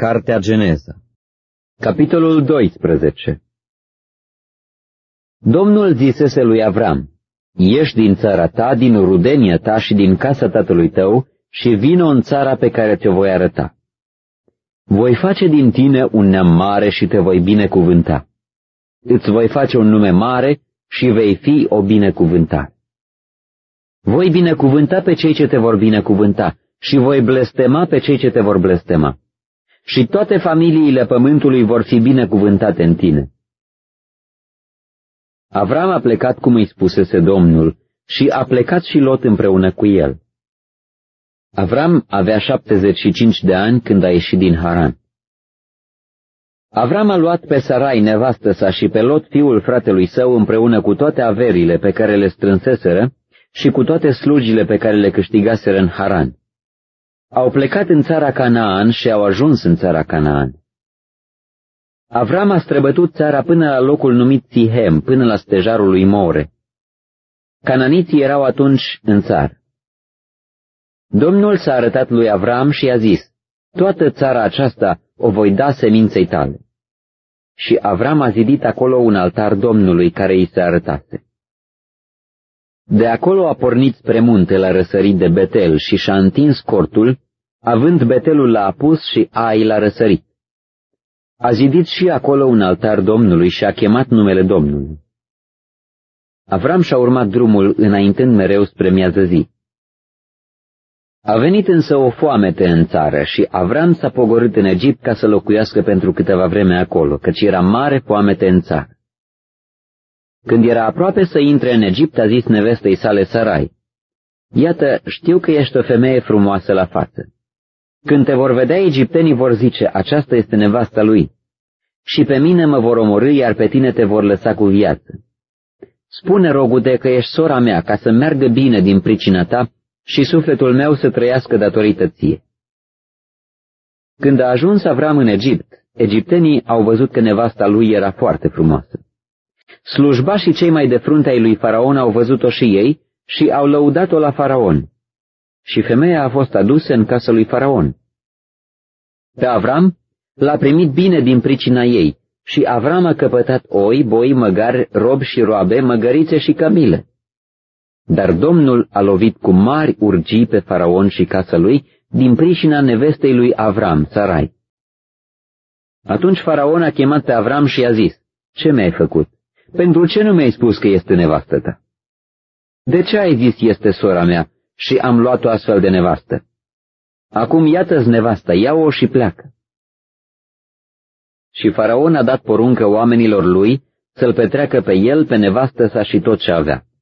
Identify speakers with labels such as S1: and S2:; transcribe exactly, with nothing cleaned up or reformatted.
S1: Cartea Geneza, capitolul doisprezece. Domnul zisese lui Avram: ieși din țara ta, din rudenia ta și din casa tatălui tău și vino în țara pe care te voi arăta. Voi face din tine un neam mare și te voi binecuvânta. Îți voi face un nume mare și vei fi o binecuvântare. Voi binecuvânta pe cei ce te vor binecuvânta și voi blestema pe cei ce te vor blestema. Și toate familiile pământului vor fi binecuvântate în tine. Avram a plecat cum îi spusese Domnul și a plecat și Lot împreună cu el. Avram avea șaptezeci și cinci de ani când a ieșit din Haran. Avram a luat pe Sarai nevastă sa și pe Lot fiul fratelui său împreună cu toate averile pe care le strânseseră și cu toate slujile pe care le câștigaseră în Haran. Au plecat în țara Canaan și au ajuns în țara Canaan. Avram a străbătut țara până la locul numit Sihem, până la stejarul lui More. Cananiții erau atunci în țară. Domnul s-a arătat lui Avram și i-a zis: toată țara aceasta o voi da seminței tale. Și Avram a zidit acolo un altar Domnului care i se arătase. De acolo a pornit spre munte la răsărit de Betel și și-a întins cortul, având Betelul la apus și Ai la răsărit. A zidit și acolo un altar Domnului și a chemat numele Domnului. Avram și-a urmat drumul înaintând mereu spre miază zi. A venit însă o foamete în țară și Avram s-a pogorât în Egipt ca să locuiască pentru câteva vreme acolo, căci era mare foamete în țară. Când era aproape să intre în Egipt, a zis nevestei sale Sarai: iată, știu că ești o femeie frumoasă la față. Când te vor vedea, egiptenii vor zice: aceasta este nevasta lui. Și pe mine mă vor omorî, iar pe tine te vor lăsa cu viață. Spune, rogute, că ești sora mea, ca să meargă bine din pricina ta și sufletul meu să trăiască datorită ție. Când a ajuns Avram în Egipt, egiptenii au văzut că nevasta lui era foarte frumoasă. Slujbașii cei mai de frunte ai lui Faraon au văzut-o și ei și au lăudat-o la Faraon. Și femeia a fost adusă în casa lui Faraon. Pe Avram l-a primit bine din pricina ei și Avram a căpătat oi, boi, măgari, robi și roabe, măgărițe și camile. Dar Domnul a lovit cu mari urgii pe Faraon și casa lui din pricina nevestei lui Avram, Sarai. Atunci Faraon a chemat pe Avram și i-a zis: ce mi-ai făcut? Pentru ce nu mi-ai spus că este nevastă ta? De ce ai zis este sora mea și am luat-o astfel de nevastă? Acum iată-ți nevasta, ia-o și pleacă. Și Faraon a dat poruncă oamenilor lui să-l petreacă pe el, pe nevastă sa și tot ce avea.